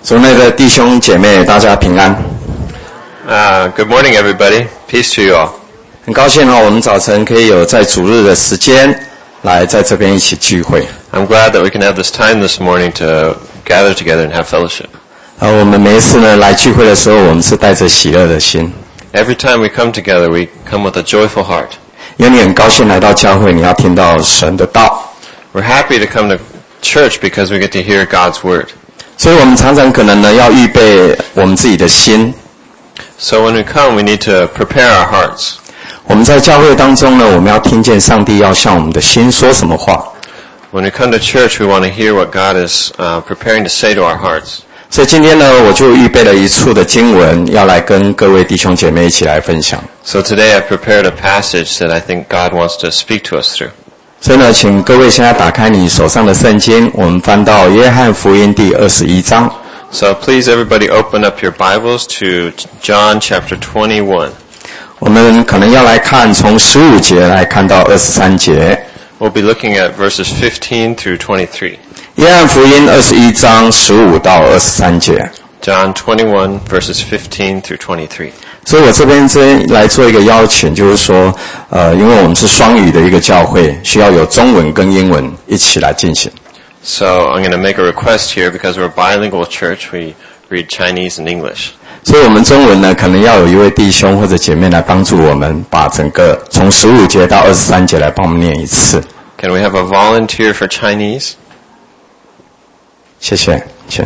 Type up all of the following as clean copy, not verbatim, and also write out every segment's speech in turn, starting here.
主内的弟兄姐妹，大家平安。 Good morning, everybody. Peace to you all. 很高兴我们早晨可以有在主日的时间来在这边一起聚会。 I'm glad that we can have this time this morning to gather together and have fellowship. 我们每一次呢来聚会的时候，我们是带着喜乐的心。 Every time we come together, we come with a joyful heart. 因为你很高兴来到教会，你要听到神的道。 We're happy to come to church because we get to hear God's word. 所以我们常常可能呢要预备我们自己的心。 So when we come, we need to prepare our hearts. 我们在教会当中呢，我们要听见上帝要向我们的心说什么话。 When we come to church, we want to hear what God is preparing to say to our hearts. 所以今天呢，我就预备了一处的经文，要来跟各位弟兄姐妹一起来分享。 So today I've prepared a passage that I think God wants to speak to us through. 所以呢，请各位现在打开你手上的圣经，我们翻到约翰福音第21章。 So please everybody open up your Bibles to John chapter 21. 我们可能要来看从15节来看到23节。 We'll be looking at verses 15 through 23. 约翰福音21章15到23节。 John 21 verses 15 through 23. 所以我这边来做一个邀请，就是说，因为我们是双语的一个教会，需要有中文跟英文一起来进行。 So I'm going to make a request here because we're a bilingual church. We read Chinese and English. 所以我们中文呢，可能要有一位弟兄或者姐妹来帮助我们，把整个从15节到23节来帮我们念一次。 Can we have a volunteer for Chinese? 谢谢，请。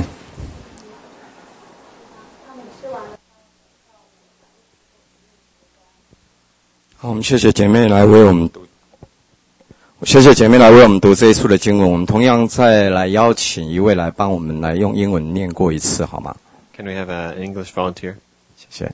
好，我们谢谢姐妹来为我们读。谢谢姐妹来为我们读这一处的经文。我们同样再来邀请一位来帮我们来用英文念过一次，好吗？ Can we have an English volunteer? 谢谢。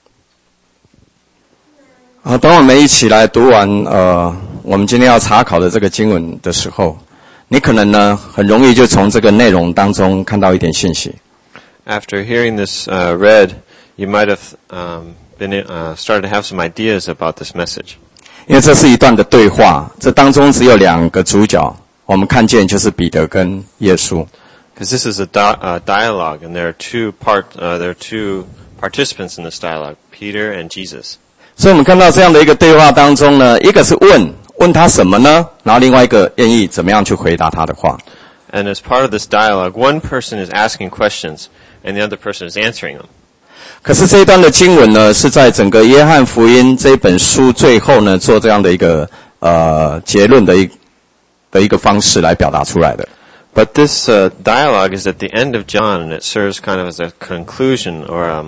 好，当我们一起来读完我们今天要查考的这个经文的时候，你可能呢很容易就从这个内容当中看到一点信息。 After hearing this read, you might have started to have some ideas about this message. 因为这是一段的对话，这当中只有两个主角，我们看见就是彼得跟耶稣。 Because this is a dialogue, and there are two participants in this dialogue, Peter and Jesus. 所以我们看到这样的一个对话当中呢，一个是问他什么呢？然后另外一个愿意怎么样去回答他的话。 And as part of this dialogue, one person is asking questions, and the other person is answering them. 可是这一段的经文呢，是在整个约翰福音这本书最后呢，做这样的一个结论的一个方式来表达出来的。 But this dialogue is at the end of John, and it serves kind of as a conclusion or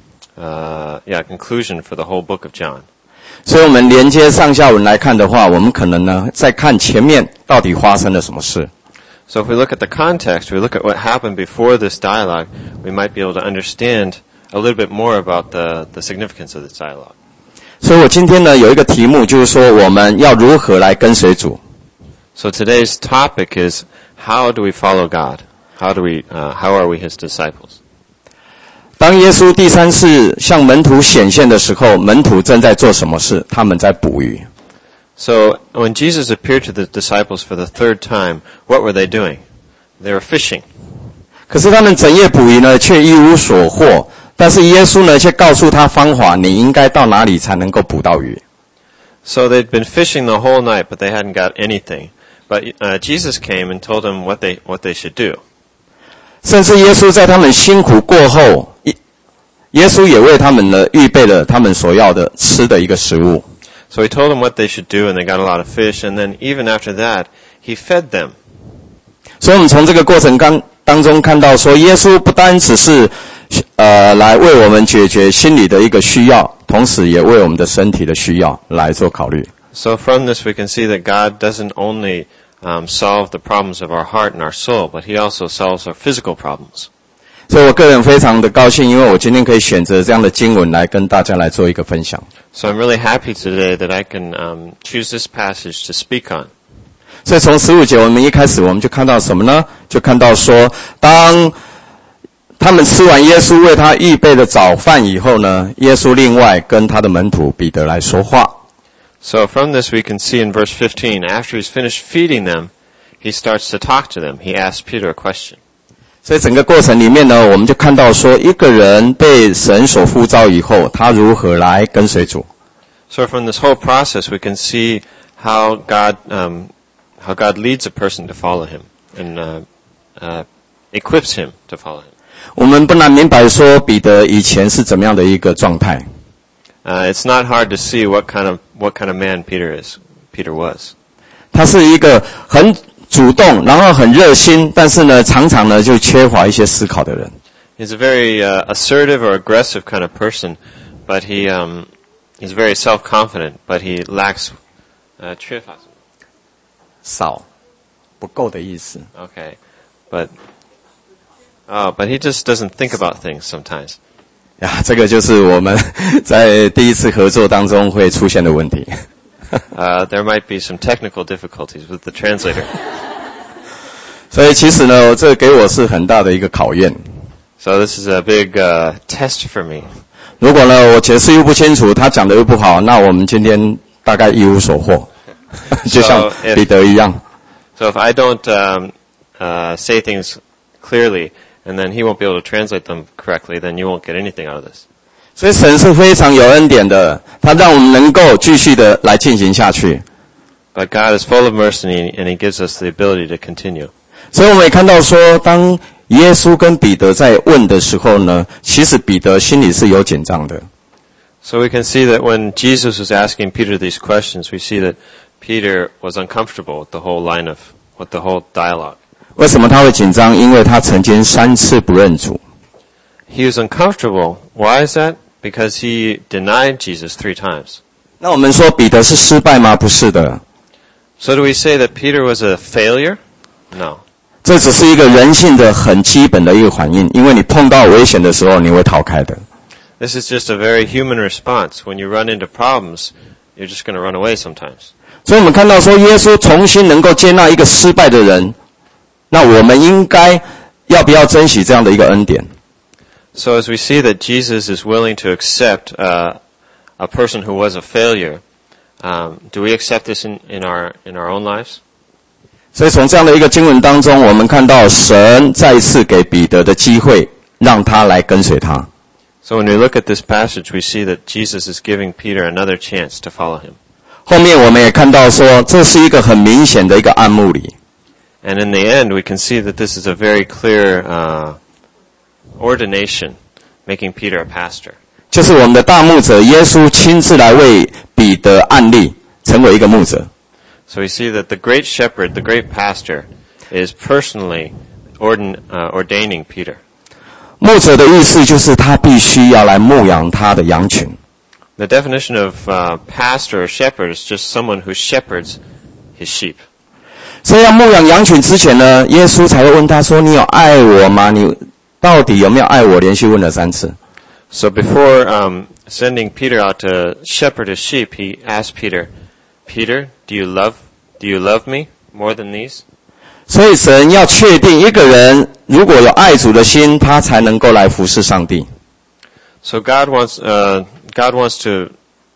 conclusion for the whole book of John. 所以我们连接上下文来看的话，我们可能呢在看前面到底发生了什么事。 So if we look at the context, we look at what happened before this dialogue, we might be able to understand a little bit more about the significance of this dialogue. 所以我今天呢有一个题目，就是说我们要如何来跟随主。 So today's topic is how do we follow God? How are we His disciples? 当耶稣第三次向门徒显现的时候，门徒正在做什么事？他们在捕鱼。 So when Jesus appeared to the disciples for the third time, what were they doing? They were fishing. 可是他们整夜捕鱼呢，却一无所获。但是耶稣呢，却告诉他方法，你应该到哪里才能够捕到鱼。 So they'd been fishing the whole night, but they hadn't got anything. But Jesus came and told them what they should do. 甚至耶稣在他们辛苦过后，耶稣也为他们呢预备了他们所要的吃的一个食物。 So he told them what they should do, and they got a lot of fish. And then even after that, he fed them. 所以我们从这个过程当中看到说，耶稣不单只是来为我们解决心理的一个需要，同时也为我们的身体的需要来做考虑。 So from this we can see that God doesn't only solve the problems of our heart and our soul, but He also solves our physical problems. 所以我个人非常的高兴，因为我今天可以选择这样的经文来跟大家来做一个分享。 So I'm really happy today that I can choose this passage to speak on. 所以从15节我们一开始我们就看到什么呢？就看到说，当他们吃完耶稣为他预备的早饭以后呢，耶稣另外跟他的门徒彼得来说话。 So from this we can see in verse 15, after he's finished feeding them, he starts to talk to them. He asks Peter a question. 所以整个过程里面呢，我们就看到说，一个人被神所呼召以后，他如何来跟随主。 So from this whole process, we can see how God leads a person to follow Him and equips him to follow him. 我们不难明白说，彼得以前是怎么样的一个状态。 It's not hard to see what kind of man Peter was. 他是一个很主动，然后很热心，但是呢，常常呢就缺乏一些思考的人。 He's a very assertive or aggressive kind of person, but he's very self-confident, but he lacks 缺乏少，不够的意思。 Okay, but he just doesn't think about things sometimes. 呀，这个就是我们在第一次合作当中会出现的问题。 There might be some technical difficulties with the translator. 所以其实呢，这给我是很大的一个考验。 So this is a big test for me. 如果呢我解释又不清楚，他讲的又不好，那我们今天大概一无所获，就像彼得一样。 So if I don't say things clearly, and then he won't be able to translate them correctly, then you won't get anything out of this. 所以神是非常有恩典的，他让我们能够继续的来进行下去。 But God is full of mercy, and He gives us the ability to continue. 所以我们也看到说，当耶稣跟彼得在问的时候呢，其实彼得心里是有紧张的。 So we can see that when Jesus was asking Peter these questions, we see that Peter was uncomfortable with the whole dialogue. 为什么他会紧张？因为他曾经3次不认主。 He was uncomfortable. Why is that? Because he denied Jesus 3 times. 那我们说彼得是失败吗？不是的。 So do we say that Peter was a failure? No. 这只是一个人性的很基本的一个反应，因为你碰到危险的时候，你会逃开的。 This is just a very human response. When you run into problems, you're just going to run away sometimes. 所以我们看到说，耶稣重新能够接纳一个失败的人，那我们应该要不要珍惜这样的一个恩典？ So as we see that Jesus is willing to accept a person who was a failure, do we accept this in our own lives? 所以从这样的一个经文当中，我们看到神再一次给彼得的机会，让他来跟随他。 So when we look at this passage, we see that Jesus is giving Peter another chance to follow him. 后面我们也看到说，这是一个很明显的一个暗幕里。 And in the end, we can see that this is a very clear ordination, making Peter a pastor. 就是我们的大牧者耶稣亲自来为彼得按立，成为一个牧者。 So we see that the great shepherd, the great pastor, is personally ordaining Peter. 牧者的意思就是他必须要来牧养他的羊群。 The definition of pastor or shepherd is just someone who shepherds his sheep. 所以要牧养羊群之前呢，耶稣才会问他说：“你有爱我吗？你到底有没有爱我？”连续问了3次。 So before sending Peter out to shepherd his sheep, he asked Peter, "Peter, do you love me more than these?" 所以神要确定一个人如果有爱主的心，他才能够来服侍上帝。 So God wants to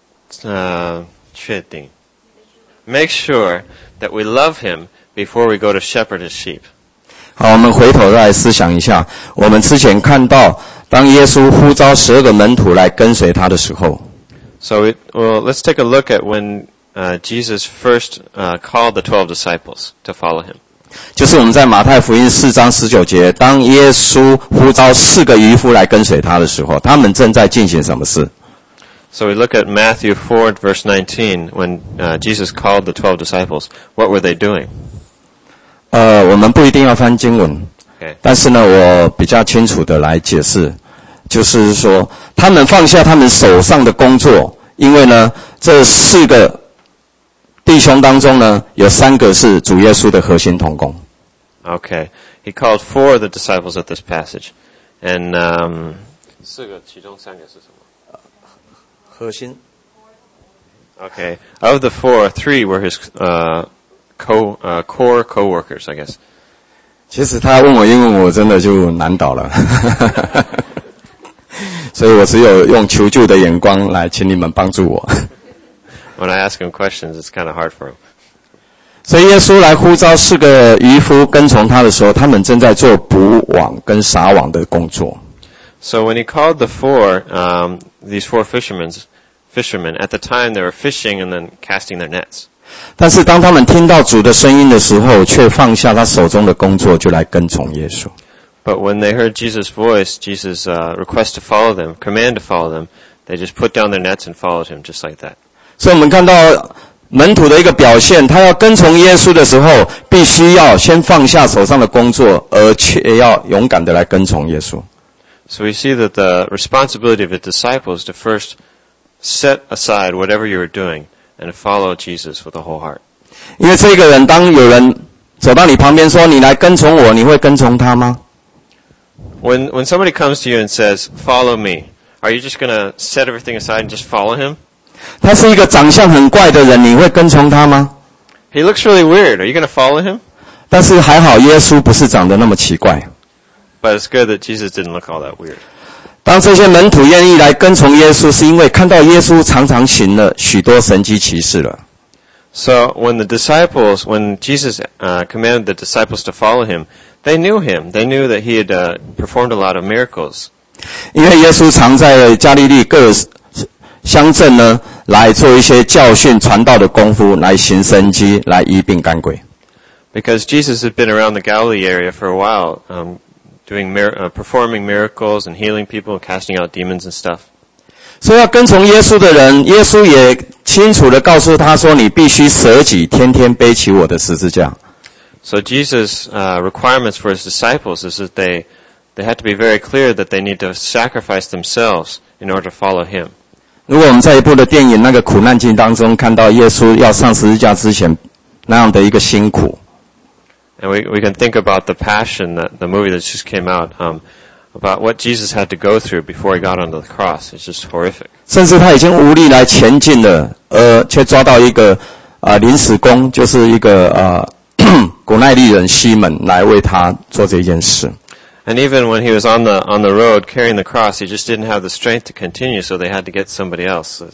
确定 make sure that we love him before we go to shepherd his sheep. 好，我们回头来思想一下，我们之前看到，当耶稣呼召12个门徒来跟随他的时候， So let's take a look at when Jesus first called the 12 disciples to follow him. 就是我们在马太福音4章19节，当耶稣呼召4个渔夫来跟随他的时候，他们正在进行什么事？ So we look at Matthew 4 verse 19 when Jesus called the 12 disciples. What were they doing? 我们不一定要翻经文， Okay. 但是呢，我比较清楚的来解释，就是说，他们放下他们手上的工作，因为呢，这4个弟兄当中呢，有3个是主耶稣的核心同工。 Okay. He called 4 of the disciples at this passage. And 4个其中3个是什么？ 核心。 Okay. Of the 4, 3 were his core co-workers, I guess. 其实他问我英文，我真的就难倒了，所以我只有用求救的眼光来请你们帮助我。 When I ask him questions, it's kind of hard for him. 所以耶稣来呼召4个渔夫跟从他的时候，他们正在做捕网跟撒网的工作。 So when he called these four fishermen, at the time they were fishing and then casting their nets. 但是当他们听到主的声音的时候，却放下他手中的工作，就来跟从耶稣。 But when they heard Jesus' voice, Jesus' request to follow them, command to follow them, they just put down their nets and followed him just like that. 所以我们看到门徒的一个表现，他要跟从耶稣的时候，必须要先放下手上的工作，而且要勇敢的来跟从耶稣。 So we see that the responsibility of the disciples to first set aside whatever you were doing and follow Jesus with a whole heart. 因为这个人，当有人走到你旁边说你来跟从我，你会跟从他吗？ When somebody comes to you and says, "Follow me," are you just going to set everything aside and just follow him? 他是一个长相很怪的人，你会跟从他吗？ He looks really weird. Are you going to follow him? 但是还好，耶稣不是长得那么奇怪。 But it's good that Jesus didn't look all that weird. 当这些门徒愿意来跟从耶稣，是因为看到耶稣常常行了许多神迹奇事了。 So when Jesus commanded the disciples to follow him, they knew him. They knew that he had performed a lot of miracles. 因为耶稣常在加利利各乡镇呢，来做一些教训传道的功夫，来行神迹，来医病赶鬼。 Because Jesus had been around the Galilee area for a while, performing miracles and healing people and casting out demons and stuff. 所以要跟从耶稣的人，耶稣也清楚地告诉他说：“你必须舍己，天天背起我的十字架。” So Jesus' requirements for his disciples is that they had to be very clear that they need to sacrifice themselves in order to follow him. 如果我们在一部的电影《那个苦难记》当中看到耶稣要上十字架之前那样的一个辛苦， And we can think about the Passion, the movie that just came out, about what Jesus had to go through before he got onto the cross. It's just horrific. 甚至他已经无力来前进了，却抓到一个临时工，就是一个古奈利人西门来为他做这件事。 And even when he was on the road carrying the cross, he just didn't have the strength to continue, so they had to get somebody else,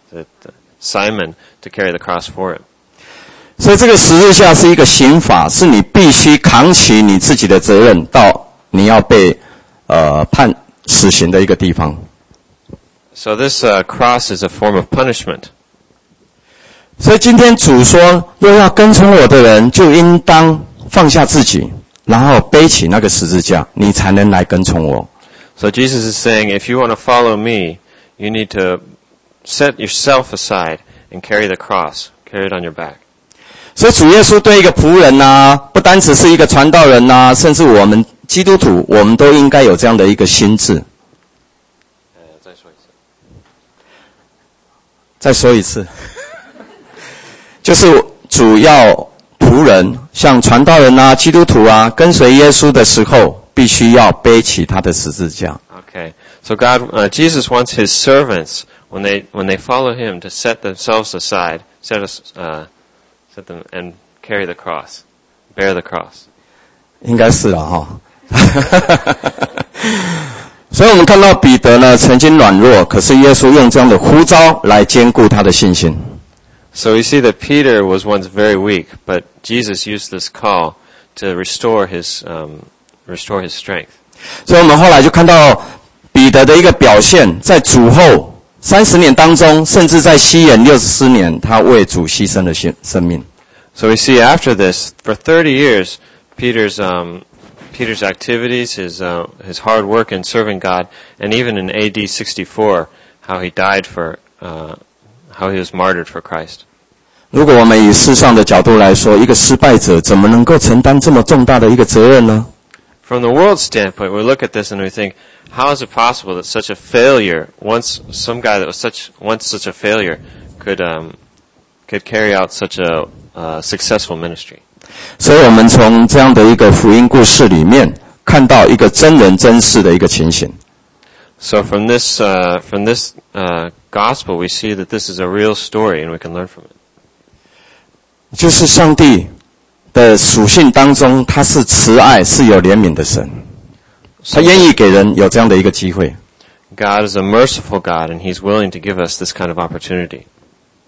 Simon, to carry the cross for him. 所以这个十字架是一个刑罚，是你必须扛起你自己的责任，到你要被判死刑的一个地方。 So this cross is a form of punishment. 所以今天主说，若要跟从我的人，就应当放下自己，然后背起那个十字架，你才能来跟从我。 So Jesus is saying, if you want to follow me, you need to set yourself aside and carry the cross, carry it on your back. 所以主耶稣对一个仆人啊，不单只是一个传道人啊，甚至我们基督徒，我们都应该有这样的一个心智。再说一次，就是主要仆人，像传道人啊、基督徒啊，跟随耶稣的时候，必须要背起他的十字架。 Okay, so Jesus wants his servants when they follow him to set themselves aside, set them and carry the cross, bear the cross. 应该是了哈。所以我们看到彼得呢曾经软弱，可是耶稣用这样的呼召来坚固他的信心。 So we see that Peter was once very weak, but Jesus used this call to restore his strength. 所以我们后来就看到彼得的一个表现，在主后30年当中，甚至在西元64年，他为主牺牲了生命。 So we see after this, for 30 years, Peter's activities, his hard work in serving God, and even in AD 64, how he was martyred for Christ. 如果我们以世上的角度来说，一个失败者怎么能够承担这么重大的一个责任呢？ From the world's standpoint, we look at this and we think, how is it possible that such a failure, some guy that was once such a failure, could carry out such a successful ministry? 所以我们从这样的一个福音故事里面，看到一个真人真事的一个情形。 So from this gospel, we see that this is a real story, and we can learn from it. 就是上帝的属性当中，他是慈爱，是有怜悯的神，他愿意给人有这样的一个机会。 God is a merciful God, and He's willing to give us this kind of opportunity.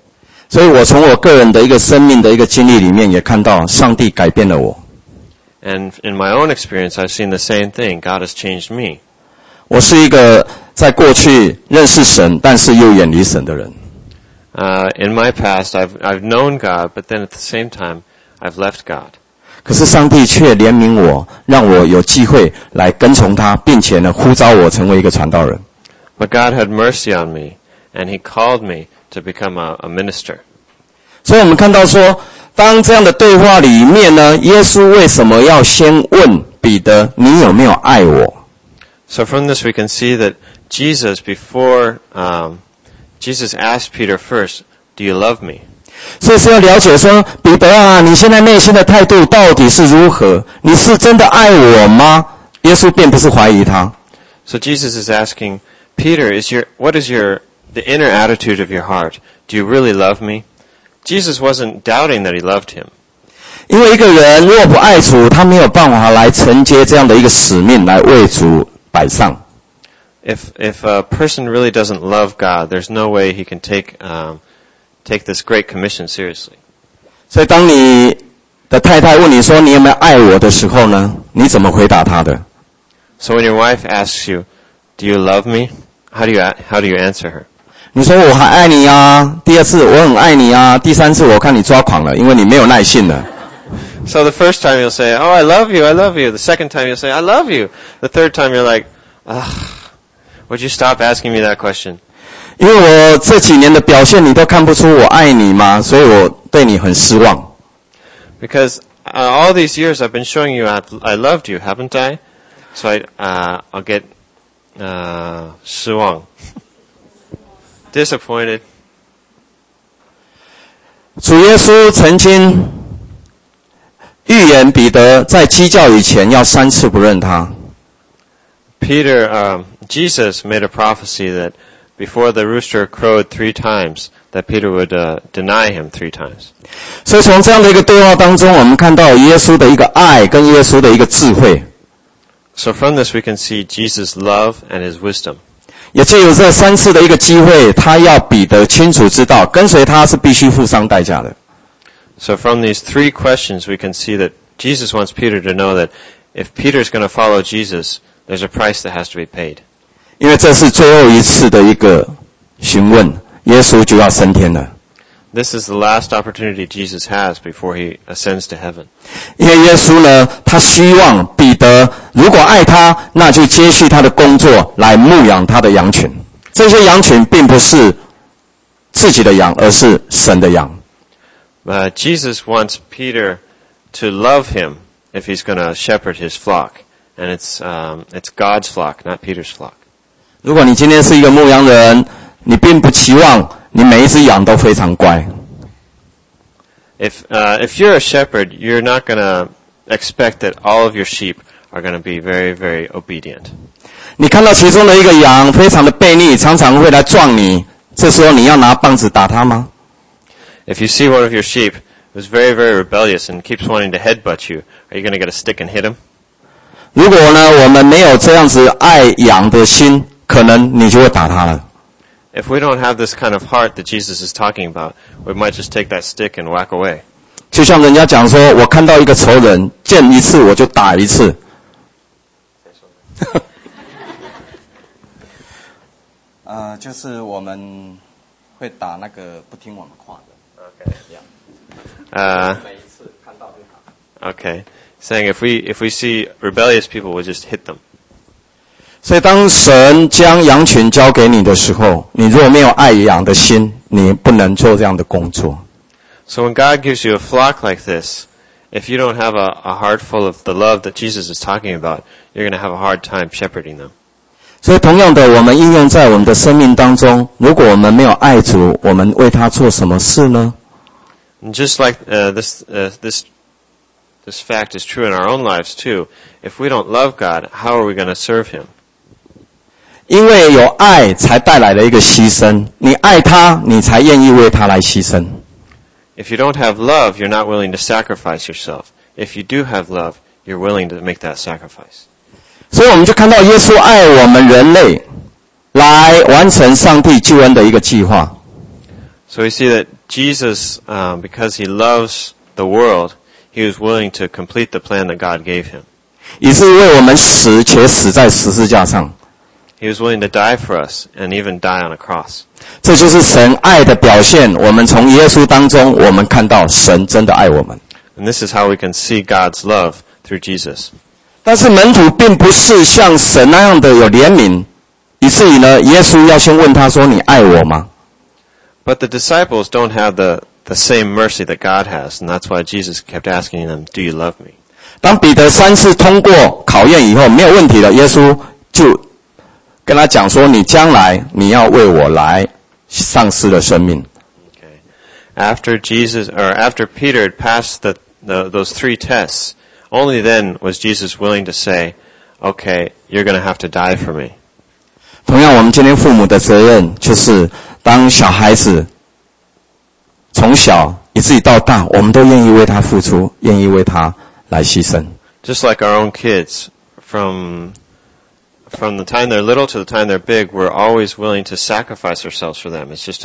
所以我从我个人的一个生命的一个经历里面，也看到上帝改变了我。 And in my own experience, I've seen the same thing. God has changed me. 我是一个在过去认识神，但是又远离神的人。 In my past, I've known God, but then at the same time, I've left God. 可是上帝却怜悯我，让我有机会来跟从他，并且呢，呼召我成为一个传道人。 But God had mercy on me, and He called me to become a minister. 所以我们看到说，当这样的对话里面呢，耶稣为什么要先问彼得，你有没有爱我？ So from this we can see that Jesus, before Jesus asked Peter first, "Do you love me?" 所以是要了解说，彼得啊，你现在内心的态度到底是如何？你是真的爱我吗？耶稣并不是怀疑他。 So Jesus is asking Peter, what is the inner attitude of your heart? Do you really love me? Jesus wasn't doubting that he loved him. 因为一个人若不爱主，他没有办法来承接这样的一个使命，来为主摆上。 If a person really doesn't love God, there's no way he can take this great commission seriously. 所以当你的太太问你说你有没有爱我的时候呢，你怎么回答她的？ So when your wife asks you, "Do you love me?" How do you answer her? 你说我还爱你啊，第二次我很爱你啊，第三次我看你抓狂了，因为你没有耐性了。 So the first time you'll say, "Oh, I love you, I love you." The second time you'll say, "I love you." The third time you're like, "Would you stop asking me that question?" 因为我这几年的表现你都看不出我爱你吗？所以我对你很失望。 Because all these years I've been showing you I loved you, haven't I? So I'll get 失望 disappointed. 主耶稣曾经预言彼得在鸡叫以前要3次不认他。 Jesus made a prophecy that before the rooster crowed 3 times, that Peter would deny him 3 times. 所以从这样的一个对话当中，我们看到耶稣的一个爱跟耶稣的一个智慧。 So from this we can see Jesus' love and his wisdom. 也借由这3次的一个机会，他要彼得清楚知道，跟随他是必须付上代价的。 So from these 3 questions we can see that Jesus wants Peter to know that if Peter's going to follow Jesus, there's a price that has to be paid. 因为这是最后一次的一个询问，耶稣就要升天了。 This is the last opportunity Jesus has before he ascends to heaven. 因为耶稣呢，他希望彼得如果爱他，那就接续他的工作来牧养他的羊群。这些羊群并不是自己的羊，而是神的羊。 Jesus wants Peter to love him if he's going to shepherd his flock. And it's God's flock, not Peter's flock. 如果你今天是一个牧羊人，你并不期望你每一只羊都非常乖。 If you're a shepherd, you're not going to expect that all of your sheep are going to be very, very obedient. 你看到其中的一个羊非常的悖逆，常常会来撞你，这时候你要拿棒子打它吗？ If you see one of your sheep who's very, very rebellious and keeps wanting to headbutt you, are you going to get a stick and hit him? 如果呢，我们没有这样子爱羊的心，可能你就会打它了。 If we don't have this kind of heart that Jesus is talking about, we might just take that stick and whack away. 就像人家讲说，我看到一个仇人，见一次我就打一次。就是我们会打那个不听我们话的。 Okay. 每一次看到就打。 Okay. Saying if we see rebellious people, we'll just hit them. 所以当神将羊群交给你的时候，你如果没有爱羊的心，你不能做这样的工作。 So when God gives you a flock like this, if you don't have a heart full of the love that Jesus is talking about, you're going to have a hard time shepherding them. 所以同样的，我们应用在我们的生命当中，如果我们没有爱主，我们为他做什么事呢？ And just like this fact is true in our own lives too. If we don't love God, how are we going to serve Him? 因为有爱才带来了一个牺牲，你爱他，你才愿意为他来牺牲。 If you don't have love, you're not willing to sacrifice yourself. If you do have love, you're willing to make that sacrifice. 所以我们就看到耶稣爱我们人类，来完成上帝救恩的一个计划。 So we see that Jesus, because he loves the world, he was willing to complete the plan that God gave him. 以致为我们死，且死在十字架上。 He was willing to die for us and even die on a cross. 这就是神爱的表现。我们从耶稣当中，我们看到神真的爱我们。 And this is how we can see God's love through Jesus. 但是门徒并不是像神那样的有怜悯，以至于呢，耶稣要先问他说：“你爱我吗？” But the disciples don't have the same mercy that God has, and that's why Jesus kept asking them, "Do you love me?" 当彼得3次通过考验以后，没有问题了，耶稣就跟他讲说：“你将来你要为我来丧失了生命。” Okay. After Peter had passed those 3 tests, only then was Jesus willing to say, "Okay, you're going to have to die for me." 同样，我们今天父母的责任就是，当小孩子从小以至于到大，我们都愿意为他付出，愿意为他来牺牲。 Just like our own kids, from the time they're little to the time they're big, we're always willing to sacrifice ourselves for them. It's just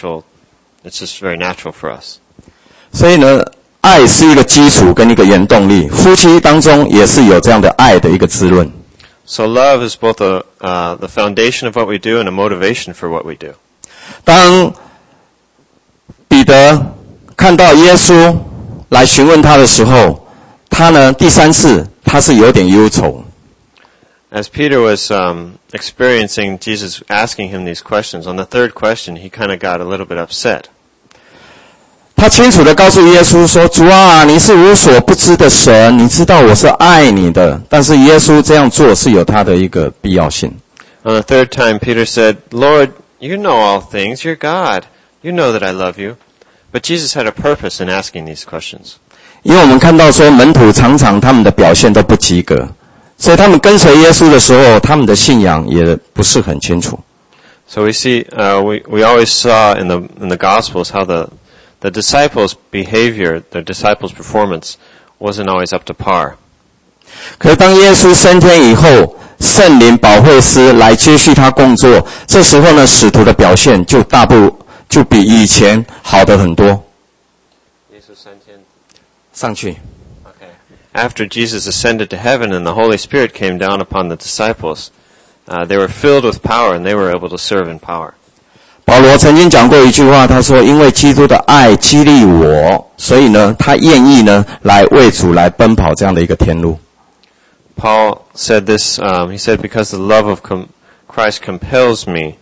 very natural for us. 所以呢，爱是一个基础跟一个原动力，夫妻当中也是有这样的爱的一个滋润。 So love is both the foundation of what we do and a motivation for what we do. 当彼得看到耶稣来询问他的时候，他呢第3次他是有点忧愁。 As Peter was experiencing Jesus asking him these questions, on the 3rd question, he kind of got a little bit upset. 他清楚地告诉耶稣说：“主啊，你是无所不知的神，你知道我是爱你的。”但是耶稣这样做是有他的一个必要性。 On the 3rd time, Peter said, "Lord, you know all things. You're God. You know that I love you." But Jesus had a purpose in asking these questions. 因为我们看到说门徒常常他们的表现都不及格，所以他们跟随耶稣的时候，他们的信仰也不是很清楚。 So we see, we always saw in the Gospels how the disciples' behavior, the disciples' performance wasn't always up to par. 可是当耶稣升天以后，圣灵保惠师来接续他工作，这时候呢，使徒的表现就比以前好得很多。 耶稣升天上去。 Okay. After Jesus ascended to heaven and the Holy Spirit came down upon the disciples, they were filled with power and they were able to serve in power. 保罗曾经讲过一句话，他说：“因为基督的爱激励我，所以呢，他愿意呢来为主来奔跑这样的一个天路。” Paul said this. He said, "Because the love of Christ compels me."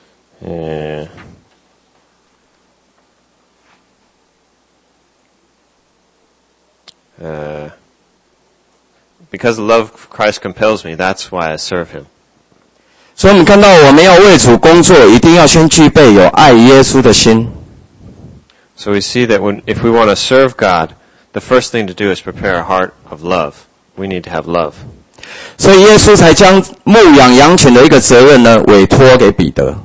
Because the love of Christ compels me, that's why I serve him. 所以我们看到，我们要为主工作，一定要先具备有爱耶稣的心。 So we see that if we want to serve God, the first thing to do is prepare a heart of love. We need to have love. 所以耶稣才将牧养羊群的一个责任呢，委托给彼得。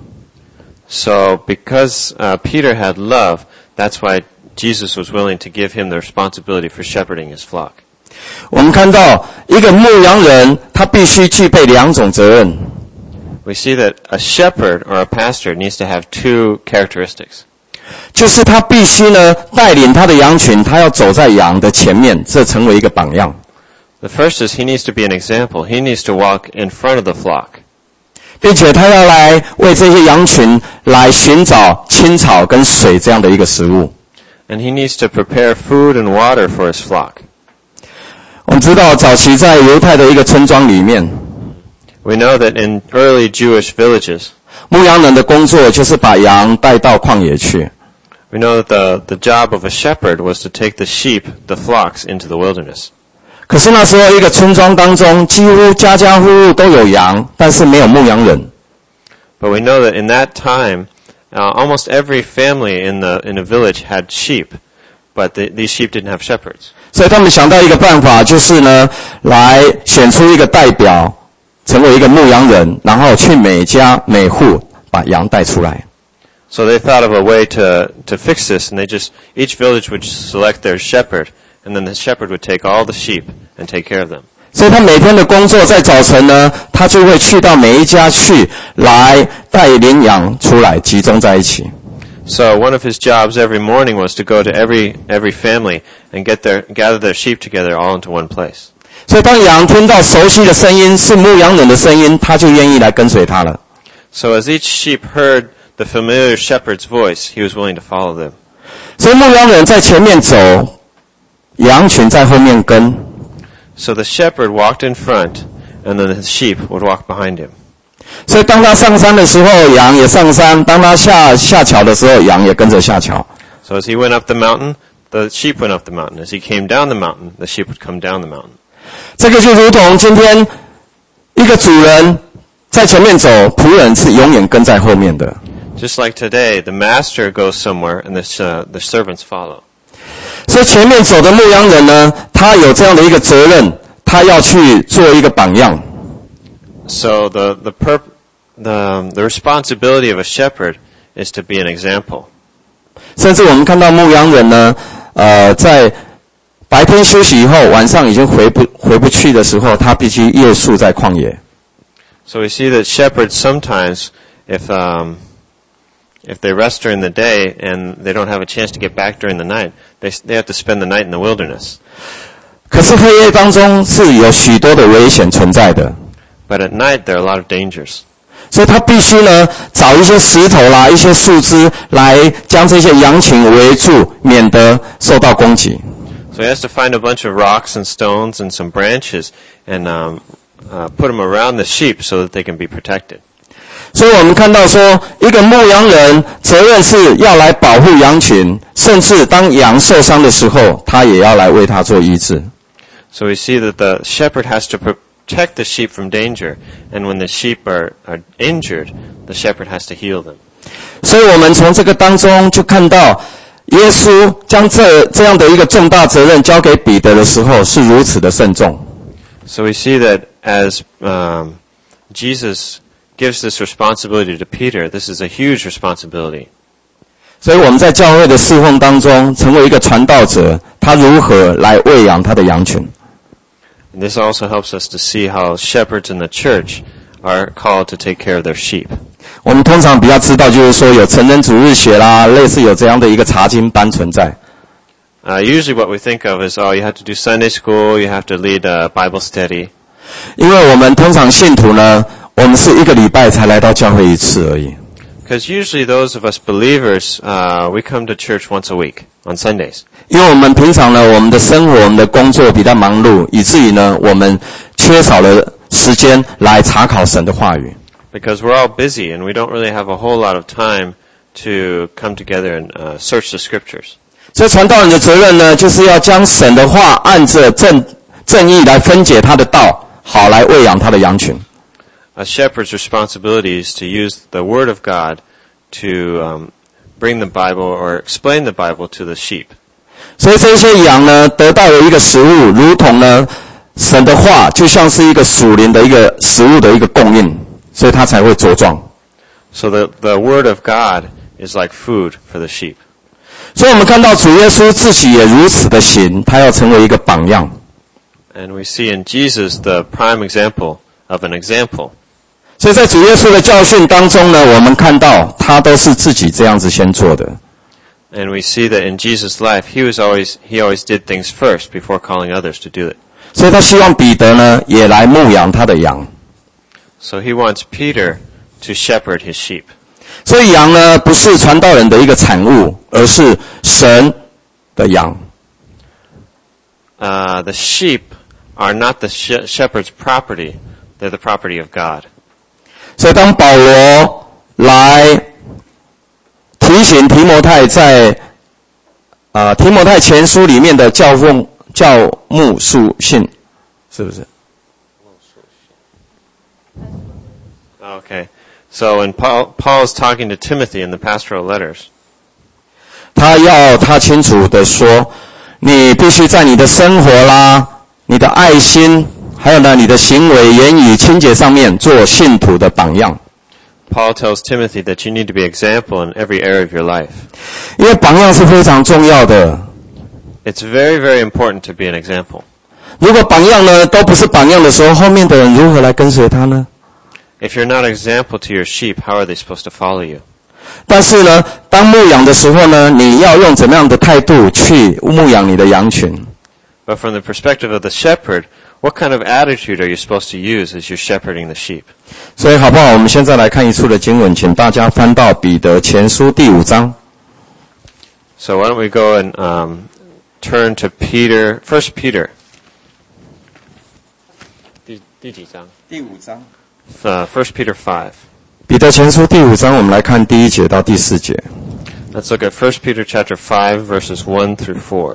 So because Peter had love, that's why Jesus was willing to give him the responsibility for shepherding his flock. 我们看到一个牧羊人，他必须具备2种责任。 We see that a shepherd or a pastor needs to have 2 characteristics. 就是他必须呢带领他的羊群，他要走在羊的前面，这成为一个榜样。 The first is he needs to be an example. He needs to walk in front of the flock. 并且他要来为这些羊群来寻找青草跟水这样的一个食物。 And he needs to prepare food and water for his flock. 我们知道早期在犹太的一个村庄里面， We know that in early Jewish villages, 牧羊人的工作就是把羊带到旷野去。 we know that the job of a shepherd was to take the sheep, the flocks, into the wilderness. 可是那时候一个村庄当中，几乎家家户户都有羊，但是没有牧羊人。 But we know that in that time, almost every family in a village had sheep, but these sheep didn't have shepherds. 所以他们想到一个办法，就是呢，来选出一个代表，成为一个牧羊人，然后去每家每户把羊带出来。 So they thought of a way to fix this, and each village would select their shepherd, and then the shepherd would take all the sheep and take care of them. 所以他每天的工作在早晨呢，他就会去到每一家去，来带领羊出来，集中在一起。 So one of his jobs every morning was to go to every family and gather their sheep together all into one place. 所以当羊听到熟悉的声音，是牧羊人的声音，他就愿意来跟随他了。 So as each sheep heard the familiar shepherd's voice, he was willing to follow them. 所以牧羊人在前面走，羊群在后面跟。 So the shepherd walked in front, and then the sheep would walk behind him. 所以当他上山的时候，羊也上山；当他下桥的时候，羊也跟着下桥。 So as he went up the mountain, the sheep went up the mountain. As he came down the mountain, the sheep would come down the mountain. 这个就如同今天一个主人在前面走，仆人是永远跟在后面的。 Just like today, the master goes somewhere, and the servants follow. 所以前面走的牧羊人呢，他有这样的一个责任，他要去做一个榜样。 So the responsibility of a shepherd is to be an example. 甚至我们看到牧羊人呢，在白天休息以后，晚上已经回不去的时候，他必须夜宿在旷野。 So we see that shepherds sometimes, if they rest during the day and they don't have a chance to get back during the night, they have to spend the night in the wilderness. 可是黑夜当中是有许多的危险存在的。 But at night there are a lot of dangers. 所以他必须呢找一些石头啦、一些树枝来将这些羊群围住，免得受到攻击。 So he has to find a bunch of rocks and stones and some branches and put them around the sheep so that they can be protected. 所以我们看到说，一个牧羊人责任是要来保护羊群，甚至当羊受伤的时候，他也要来为他做医治。 So we see that the shepherd has to protect the sheep from danger, and when the sheep are injured, the shepherd has to heal them. 所以我们从这个当中就看到，耶稣将这样的一个重大责任交给彼得的时候，是如此的慎重。 So we see that as Jesus gives this responsibility to Peter, this is a huge responsibility. 所以我们在教会的侍奉当中，成为一个传道者，他如何来喂养他的羊群。 And this also helps us to see how shepherds in the church are called to take care of their sheep. 我们通常比较知道，就是说有成人主日学啦，类似有这样的一个查经班存在。 Usually what we think of is, you have to do Sunday school, you have to lead a Bible study. 因为我们通常信徒呢，我们是一个礼拜才来到教会一次而已。 Because usually those of us believers, we come to church once a week on Sundays. 因为我们平常呢，我们的生活、我们的工作比较忙碌，以至于呢，我们缺少了时间来查考神的话语。 Because we're all busy and we don't really have a whole lot of time to come together and search the scriptures. 所以传道人的责任呢，就是要将神的话按着正义来分解他的道，好来喂养他的羊群。 A shepherd's responsibility is to use the Word of God to bring the Bible or explain the Bible to the sheep. 所以这些羊呢，得到了一个食物，如同呢，神的话就像是一个属灵的一个食物的一个供应，所以它才会茁壮。 So the Word of God is like food for the sheep. 所以我们看到主耶稣自己也如此的行，他要成为一个榜样。 And we see in Jesus the prime example of an example. 所以在主耶稣的教训当中呢，我们看到他都是自己这样子先做的。 And we see that in Jesus' life, he always did things first before calling others to do it. 所以他希望彼得呢，也来牧养他的羊。 So he wants Peter to shepherd his sheep. 所以羊呢，不是传道人的一个产物，而是神的羊。 The sheep are not the shepherd's property; they're the property of God. 所以当保罗来提醒提摩太在提摩太前书里面的教牧书信，是不是？ Okay. So when Paul is talking to Timothy in the pastoral letters, 他清楚的说，你必须在你的生活啦、你的爱心，还有呢你的行为、言语、清洁上面做信徒的榜样。 Paul tells Timothy that you need to be example in every area of your life. 因为榜样是非常重要的。 It's very, very important to be an example. 如果榜样呢都不是榜样的时候，后面的人如何来跟随他呢？ If you're not an example to your sheep, how are they supposed to follow you? 但是呢，当牧养的时候呢，你要用怎么样的态度去牧养你的羊群？ But from the perspective of the shepherd, what kind of attitude are you supposed to use as you're shepherding the sheep? 所以好不好？我们现在来看一处的经文，请大家翻到彼得前书第5章。 So why don't we go and turn to Peter, 1 Peter. 第几章？ 第5章。 1 Peter 5. 彼得前书第5章，我们来看第1节到第4节。 Let's look at 1 Peter chapter 5 verses 1 through 4.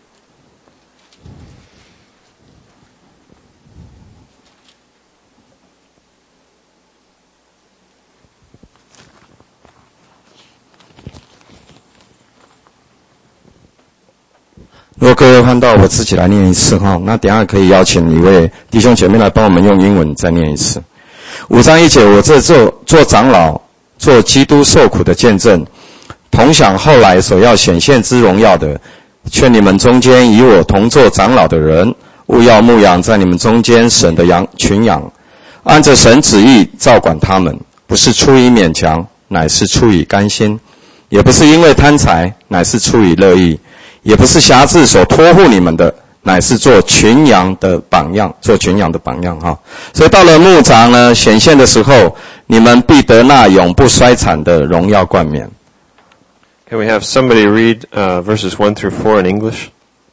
如果各位翻到，我自己来念一次哈，那等一下可以邀请一位弟兄姐妹来帮我们用英文再念一次。5章1节，我这做长老，做基督受苦的见证，同享后来所要显现之荣耀的，劝你们中间与我同做长老的人，务要牧养在你们中间神的群羊，按着神旨意照管他们，不是出于勉强，乃是出于甘心，也不是因为贪财，乃是出于乐意，也不是辖制所托付你们的，乃是做群羊的榜样，做群羊的榜样哈。所以到了牧长呢显现的时候，你们必得那永不衰残的荣耀冠冕。 Can we have somebody read verses 1 through 4 in English?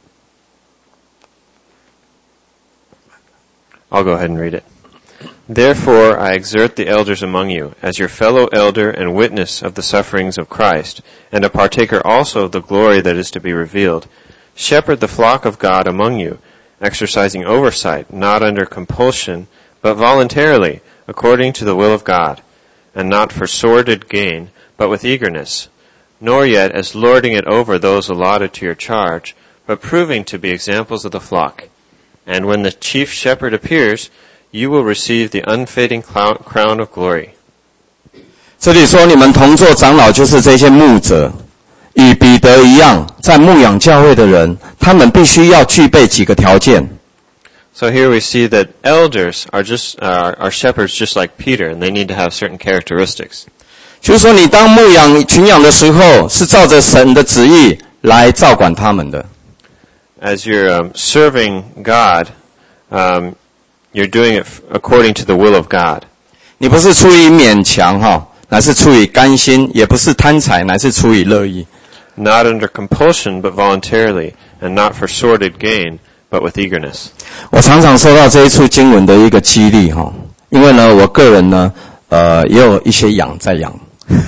I'll go ahead and read it. Therefore I exhort the elders among you, as your fellow elder and witness of the sufferings of Christ, and a partaker also of the glory that is to be revealed. Shepherd the flock of God among you, exercising oversight, not under compulsion, but voluntarily, according to the will of God, and not for sordid gain, but with eagerness, nor yet as lording it over those allotted to your charge, but proving to be examples of the flock. And when the chief shepherd appears, you will receive the unfading crown of glory. 这里说你们同作长老，就是这些牧者，与彼得一样，在牧养教会的人，他们必须要具备几个条件。 So here we see that elders are shepherds just like Peter, and they need to have certain characteristics. 就是说，你当牧养群羊的时候，是照着神的旨意来照管他们的。 As you're serving God, you're doing it according to the will of God. 你不是出于勉强哈，乃是出于甘心；也不是贪财，乃是出于乐意。 Not under compulsion, but voluntarily, and not for sordid gain, but with eagerness. 我常常受到这一处经文的一个激励哈，因为呢，我个人呢，也有一些羊在养。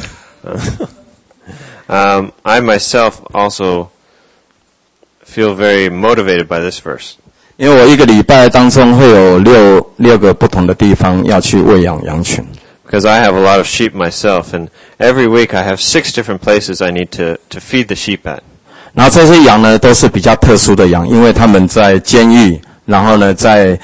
I myself also feel very motivated by this verse. 因为我一个礼拜当中会有六个不同的地方要去喂养羊群。 Because I have a lot of sheep myself, and every week I have 6 different places I need to feed the sheep at. 然后这些羊呢，都是比较特殊的羊，因为他们在监狱，然后呢，在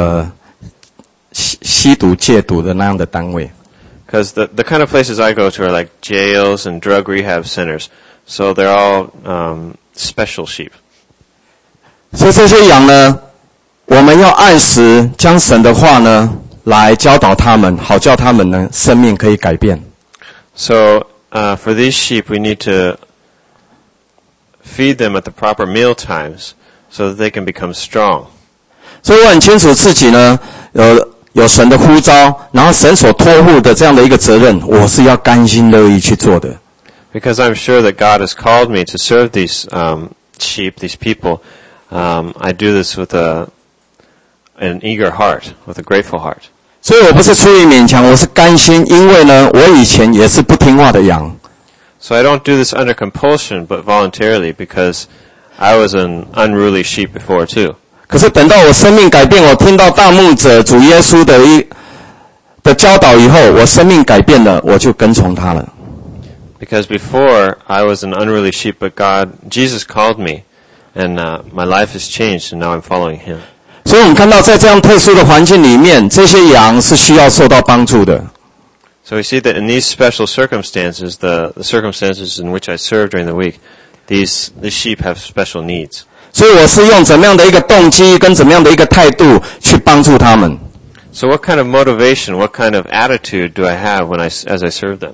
吸毒戒毒的那样的单位。 Because the kind of places I go to are like jails and drug rehab centers, so they're all special sheep. 所以这些羊呢，我们要按时将神的话呢来教导他们，好叫他们呢生命可以改变。 So for these sheep, we need to feed them at the proper meal times so that they can become strong. 所以我很清楚自己呢有神的呼召，然后神所托付的这样的一个责任，我是要甘心乐意去做的。 Because I'm sure that God has called me to serve these sheep, these people. I do this with an eager heart, with a grateful heart. 所以我不是出于勉强，我是甘心，因为呢，我以前也是不听话的羊。 So I don't do this under compulsion, but voluntarily, because I was an unruly sheep before too. 可是等到我生命改变，我听到大牧者主耶稣的教导以后，我生命改变了，我就跟从他了。 Because before I was an unruly sheep, but Jesus called me, and my life has changed, and now I'm following Him. 所以我们看到在这样特殊的环境里面，这些羊是需要受到帮助的。 So we see that in these special circumstances, the circumstances in which I serve during the week, these sheep have special needs. 所以我是用怎么样的一个动机跟怎么样的一个态度去帮助他们。 So what kind of motivation, what kind of attitude do I have as I serve them?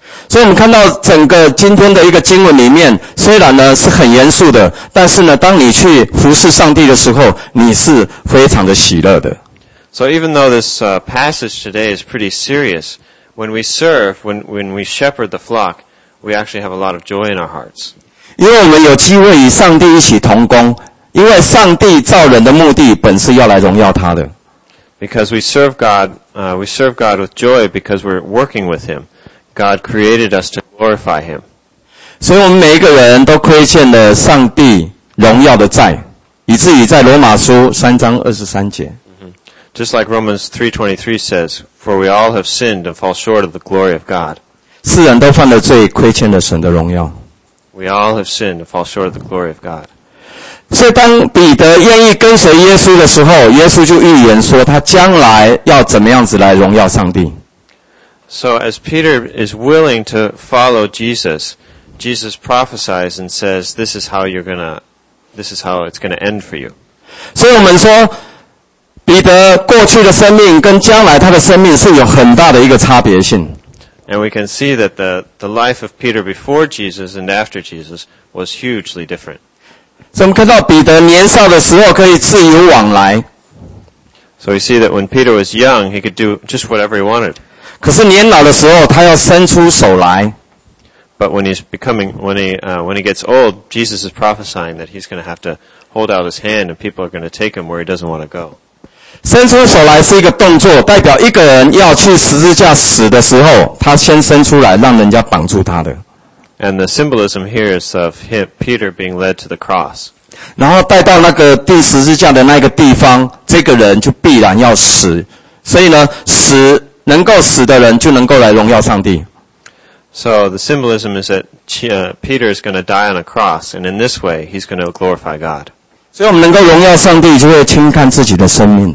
所以我们看到整个今天的一个经文里面，虽然呢是很严肃的，但是呢，当你去服侍上帝的时候，你是非常的喜乐的。 So even though this passage today is pretty serious, when we serve, when we shepherd the flock, we actually have a lot of joy in our hearts. 因为我们有机会与上帝一起同工，因为上帝造人的目的本是要来荣耀他的。 Because we serve God with joy because we're working with Him. God created us to glorify Him. 所以我们每一个人都亏欠了上帝荣耀的债，以至于在罗马书3章23节。 Just like Romans 3:23 says, "For we all have sinned and fall short of the glory of God." 世人都犯了罪，亏欠了神的荣耀。 We all have sinned and fall short of the glory of God. 所以当彼得愿意跟随耶稣的时候，耶稣就预言说他将来要怎么样子来荣耀上帝。 So as Peter is willing to follow Jesus, Jesus prophesies and says, this is how it's gonna end for you. 所以我们说，彼得过去的生命跟将来他的生命是有很大的一个差别性。 And we can see that the life of Peter before Jesus and after Jesus was hugely different. 所以我们看到彼得年少的时候可以自由往来， So we see that when Peter was young, he could do just whatever he wanted. 可是年老的时候他要伸出手来。 But when he gets old, Jesus is prophesying that he's going to have to hold out his hand and people are going to take him where he doesn't want to go. 伸出手来是一个动作，代表一个人要去十字架死的时候，他先伸出来，让人家绑住他的。 And the symbolism here is of Peter being led to the cross. 然后带到那个钉十字架的那个地方，这个人就必然要死。所以呢，能够死的人就能够来荣耀上帝。 So the symbolism is that Peter is going to die on a cross, and in this way, he's going to glorify God. 所以我们能够荣耀上帝，就会轻看自己的生命。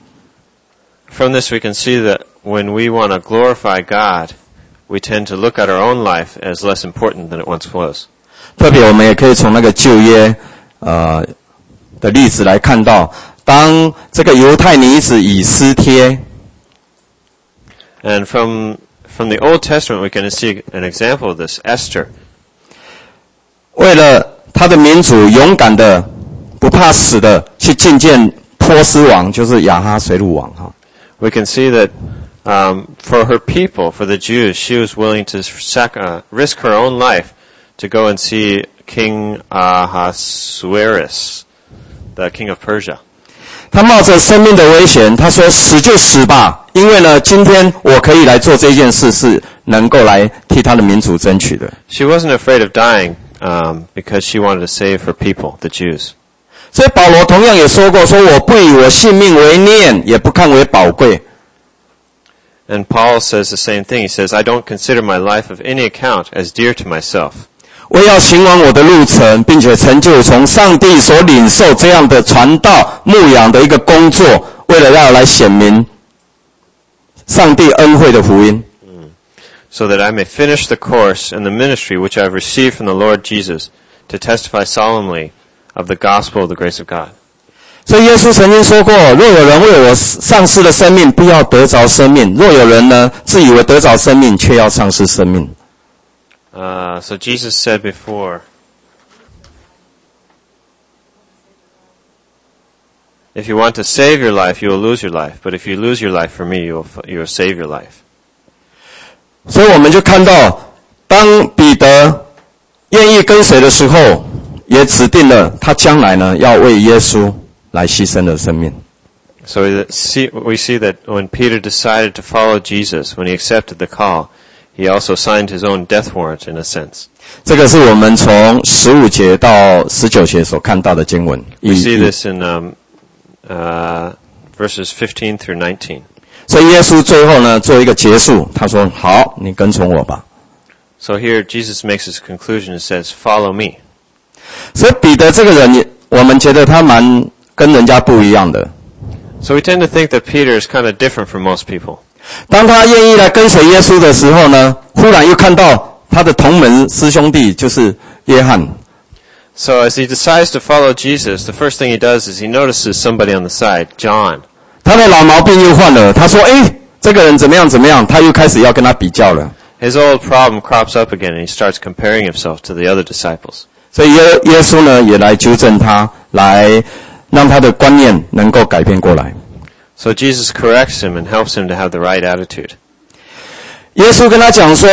From this, we can see that when we want to glorify God, we tend to look at our own life as less important than it once was. 特别我们也可以从那个旧约的例子来看到，当这个犹太女子以斯帖， And from the Old Testament, we can see an example of this. Esther, 为了她的民族勇敢的、不怕死的去觐见波斯王，就是亚哈随鲁王哈。 we can see that for her people, for the Jews, she was willing to risk her own life to go and see King Ahasuerus, the king of Persia. 他冒着生命的危险，他说死就死吧，因为呢，今天我可以来做这件事，是能够来替他的民族争取的。 She wasn't afraid of dying because she wanted to save her people, the Jews. 所以保罗同样也说过，说我不以我性命为念，也不看为宝贵。 And Paul says the same thing. He says, I don't consider my life of any account as dear to myself. 我要行完我的路程，并且成就从上帝所领受这样的传道牧养的一个工作，为了要来显明上帝恩惠的福音。 So that I may finish the course and the ministry which I have received from the Lord Jesus to testify solemnly of the gospel of the grace of God. 所以耶稣曾经说过，若有人为我丧失了生命，不要得着生命；若有人呢，自以为得着生命，却要丧失生命。 So Jesus said before, if you want to save your life, you will lose your life. But if you lose your life for me, you will save your life. 所以我们就看到，当彼得愿意跟随的时候，也指定了他将来呢要为耶稣来牺牲的生命。 So we see that when Peter decided to follow Jesus, when he accepted the call, he also signed his own death warrant in a sense. 这个是我们从15节到19节所看到的经文。 We see this in verses 15 through 19. 所以耶稣最后呢做一个结束，他说：“好，你跟从我吧。” So here Jesus makes his conclusion and says, "Follow me." 所以彼得这个人，我们觉得他蛮跟人家不一样的。 So we tend to think that Peter is kind of different from most people. 当他愿意来跟随耶稣的时候呢，忽然又看到他的同门师兄弟就是约翰。 So as he decides to follow Jesus, the first thing he does is he notices somebody on the side, John. 他的老毛病又犯了，他说：“这个人怎么样怎么样？”他又开始要跟他比较了。 his old problem crops up again, and he starts comparing himself to the other disciples. 所以耶稣呢也来纠正他，来让他的观念能够改变过来。 So Jesus corrects him and helps him to have the right attitude. 耶稣跟他讲说，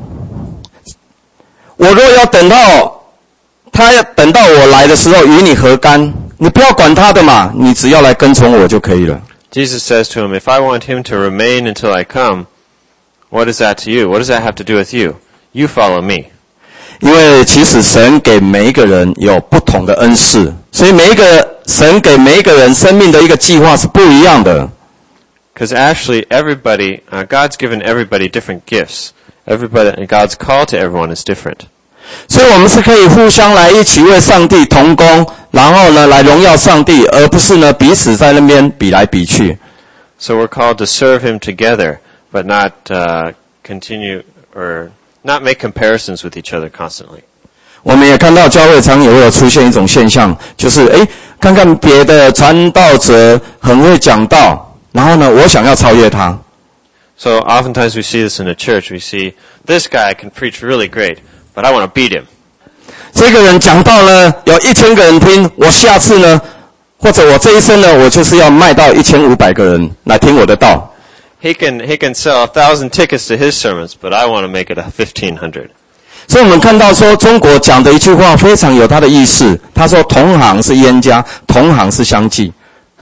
我若要等到我来的时候与你何干？你不要管他的嘛，你只要来跟从我就可以了。 Jesus says to him, if I want him to remain until I come, what is that to you? What does that have to do with you? You follow me. 因为其实神给每一个人有不同的恩赐，所以神给每一个人生命的一个计划是不一样的。 Because actually God's given everybody different gifts. God's call to everyone is different. 所以我们是可以互相来一起为上帝同工，然后呢来荣耀上帝，而不是呢彼此在那边比来比去。 So we're called to serve him together, but not continue or not make comparisons with each other constantly. 我们也看到教会常也会有出现一种现象，就是看看别的传道者很会讲道，然后呢我想要超越他。 So oftentimes we see this in the church. We see this guy can preach really great, but I want to beat him. 这个人讲道呢有1000个人听，我下次呢或者我这一生呢我就是要卖到1500个人来听我的道。 He can sell 1,000 tickets to his sermons, but I want to make it 1,500. 所以我们看到说中国讲的一句话非常有它的意思，他说同行是冤家，同行是相忌。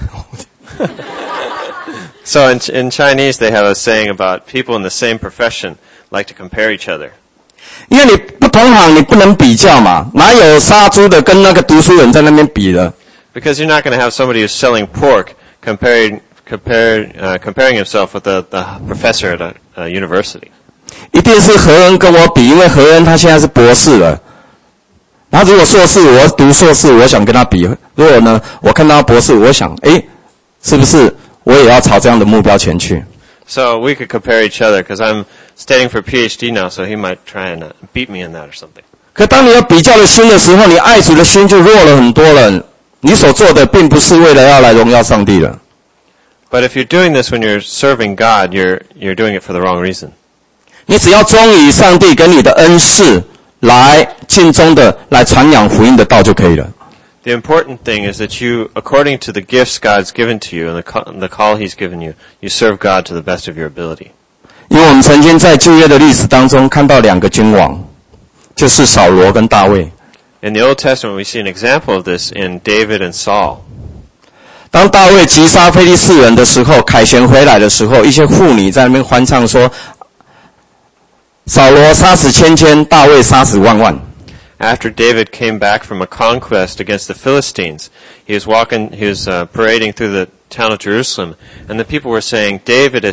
So in Chinese they have a saying about people in the same profession like to compare each other. 因为你不同行你不能比较嘛，哪有杀猪的跟那个读书人在那边比的？ Because you're not going to have somebody who's selling pork comparing himself with the professor at a university. 一定是何恩跟我比，因为何恩他现在是博士了。然后如果硕士，我读硕士，我想跟他比。如果呢，我看到他博士，我想，是不是我也要朝这样的目标前去？ So we could compare each other because I'm studying for PhD now, so he might try and beat me in that or something. 可当你有比较的心的时候，你爱主的心就弱了很多了。你所做的并不是为了要来荣耀上帝了。 But if you're doing this when you're serving God, you're doing it for the wrong reason. 你只要忠于上帝给你的恩赐，来尽忠的来传扬福音的道就可以了。 The important thing is that you, according to the gifts God's given to you and the call He's given you, you serve God to the best of your ability. 因为我们曾经在旧约的历史当中看到2个君王，就是扫罗跟大卫。 In the Old Testament, we see an example of this in David and Saul. 当大卫击杀非利士人的时候，凯旋回来的时候，一些妇女在那边欢唱说：“扫罗杀死千千，大卫杀死万万。” After David came back from a conquest against the Philistines, he was parading through the town of Jerusalem, and the people were saying,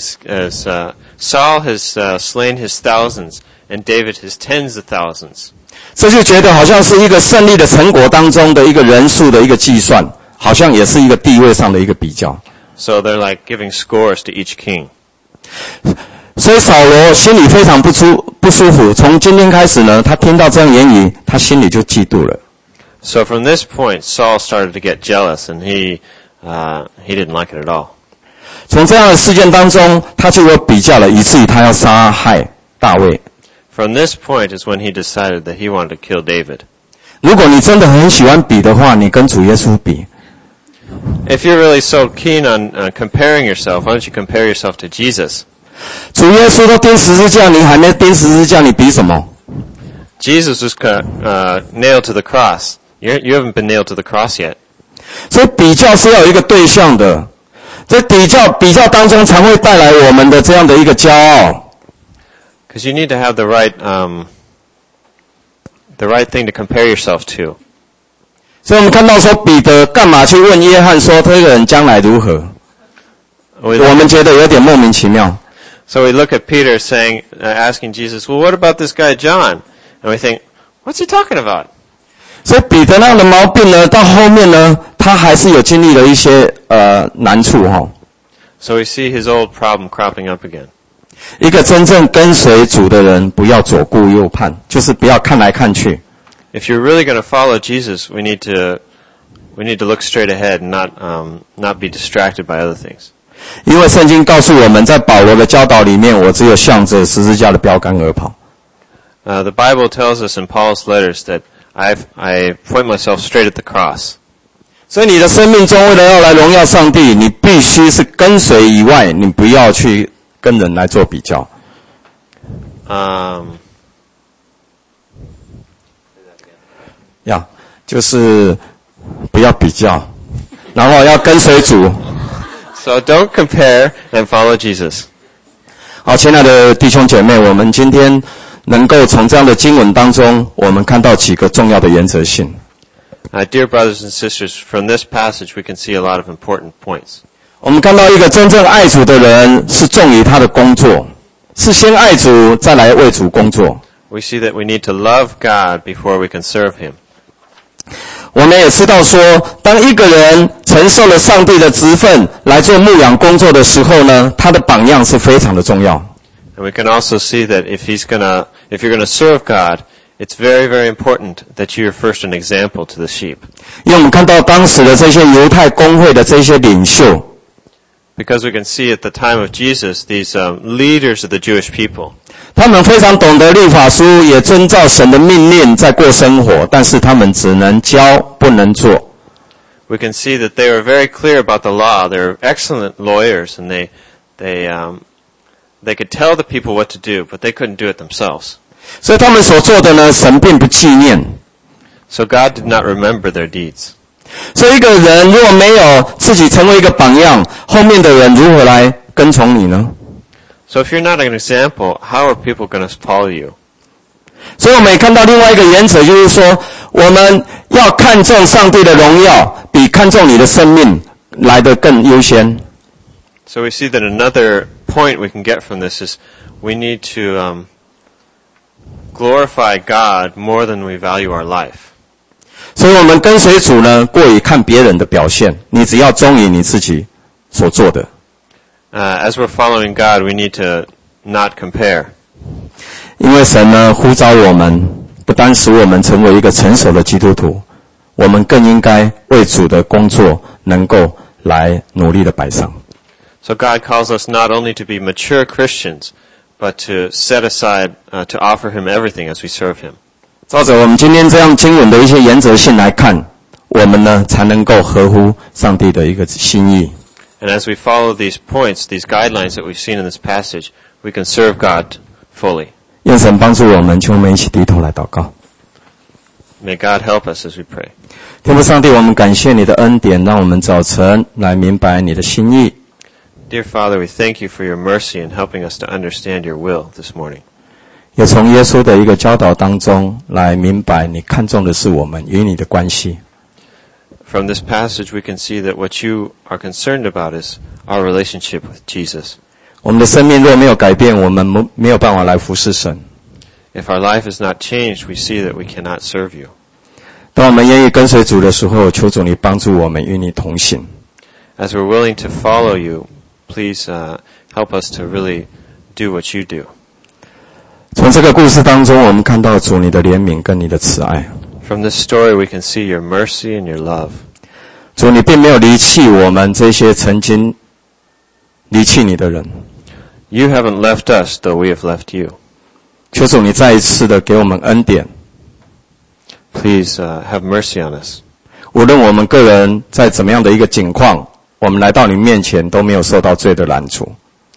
Saul has slain his thousands, and David his tens of thousands. 这就觉得好像是一个胜利的成果当中的一个人数的一个计算，好像也是一个地位上的一个比较。 So they're like giving scores to each king. 所以扫罗心里非常不舒服。从今天开始呢，他听到这样言语，他心里就嫉妒了。 So from this point, Saul started to get jealous, and he didn't like it at all. 从这样的事件当中，他就有比较了，以至于他要杀害大卫。 From this point is when he decided that he wanted to kill David. 如果你真的很喜欢比的话，你跟主耶稣比。 If you're really so keen on comparing yourself, why don't you compare yourself to Jesus? 主耶稣都钉十字架，你还没钉十字架，你比什么？ Jesus was nailed to the cross. You haven't been nailed to the cross yet. 所以比较是要有一个对象的，在比较当中才会带来我们的这样的一个骄傲。 Because you need to have the right thing to compare yourself to. 所以我们看到说彼得干嘛去问约翰说这个人将来如何？我们觉得有点莫名其妙。 So we look at Peter asking Jesus, well, what about this guy John? And we think, what's he talking about? 所以彼得那样的毛病呢，到后面呢，他还是有经历了一些难处哈。 So we see his old problem cropping up again. 一个真正跟随主的人，不要左顾右盼，就是不要看来看去。 If you're really going to follow Jesus, we need to look straight ahead and not be distracted by other things. 因为圣经告诉我们，在保罗的教导里面，我只有向着十字架的标杆而跑。 The Bible tells us in Paul's letters that I point myself straight at the cross. 所以你的生命中，为了要来荣耀上帝，你必须是跟随以外，你不要去跟人来做比较。就是不要比较，然后要跟随主。 So don't compare and follow Jesus. 好，亲爱的弟兄姐妹，我们今天能够从这样的经文当中，我们看到几个重要的原则性。 Dear brothers and sisters, from this passage we can see a lot of important points. 我们看到一个真正爱主的人是重于他的工作，是先爱主再来为主工作。 We see that we need to love God before we can serve Him. 我们也知道说，当一个人承受了上帝的职分来做牧养工作的时候呢，他的榜样是非常的重要。 And we can also see that if you're going to serve God, it's very, very important that you're first an example to the sheep. 因为我们看到当时的这些犹太公会的这些领袖， Because we can see at the time of Jesus, these leaders of the Jewish people, 他们非常懂得律法书，也遵照神的命令在过生活，但是他们只能教，不能做。 we can see that they were very clear about the law. They were excellent lawyers, and they could tell the people what to do, but they couldn't do it themselves. 所以他们所做的呢，神并不纪念。 So God did not remember their deeds. 所以一个人如果没有自己成为一个榜样，后面的人如何来跟从你呢？ So if you're not an example, how are people going to follow you? 所以我们也看到另外一个原则，就是说我们要看重上帝的荣耀，比看重你的生命来得更优先。 So we see that another point we can get from this is we need to glorify God more than we value our life. 所以我们跟随主呢，过于看别人的表现，你只要忠于你自己所做的。 As we're following God, we need to not compare. 因为神呢呼召我们，不单使我们成为一个成熟的基督徒，我们更应该为主的工作能够来努力的摆上。 So God calls us not only to be mature Christians, but to set aside, to offer Him everything as we serve Him. 照着我们今天这样经文的一些原则性来看，我们呢才能够合乎上帝的一个心意。 And as we follow these points, these guidelines that we've seen in this passage, we can serve God fully. 愿神帮助我们，请我们一起低头来祷告。 May God help us as we pray. 天父上帝，我们感谢你的恩典，让我们早晨来明白你的心意。 Dear Father, we thank you for your mercy in helping us to understand your will this morning. 也从耶稣的一个教导当中来明白你看重的是我们与你的关系。 From this passage, we can see that what you are concerned about is our relationship with Jesus. 我们的生命若没有改变，我们没有办法来服侍神。 If our life is not changed, we see that we cannot serve you. 当我们愿意跟随主的时候，求主你帮助我们与你同行。 As we're willing to follow you, please help us to really do what you do. 从这个故事当中，我们看到主你的怜悯跟你的慈爱。 From this story, we can see your mercy and your love. 主你并没有离弃我们这些曾经离弃你的人。 You haven't left us, though we have left you. 求主你再一次的给我们恩典。 Please have mercy on us. 无论我们个人在怎么样的一个境况，我们来到你面前都没有受到罪的拦阻。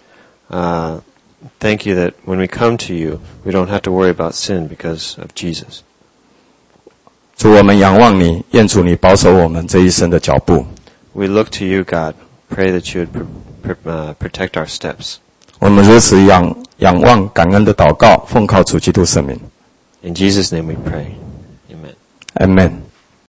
Thank you that when we come to you, we don't have to worry about sin because of Jesus. 主，我们仰望你，愿主你保守我们这一生的脚步。 We look to you, God. Pray that you would protect our steps. 我们如此仰望感恩的祷告，奉靠主基督圣名。 In Jesus' name we pray. Amen. Amen.